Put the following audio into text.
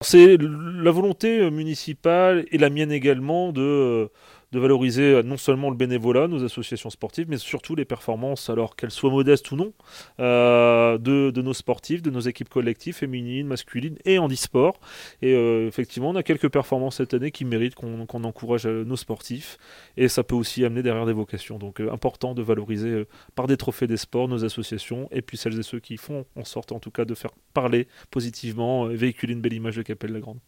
C'est la volonté municipale et la mienne également de valoriser non seulement le bénévolat, nos associations sportives, mais surtout les performances, alors qu'elles soient modestes ou non, de nos sportifs, de nos équipes collectives, féminines, masculines et handisport. Et effectivement, on a quelques performances cette année qui méritent qu'on encourage nos sportifs. Et ça peut aussi amener derrière des vocations. Donc important de valoriser par des trophées des sports nos associations et puis celles et ceux qui font en sorte en tout cas de faire parler positivement, véhiculer une belle image de Capelle-la-Grande.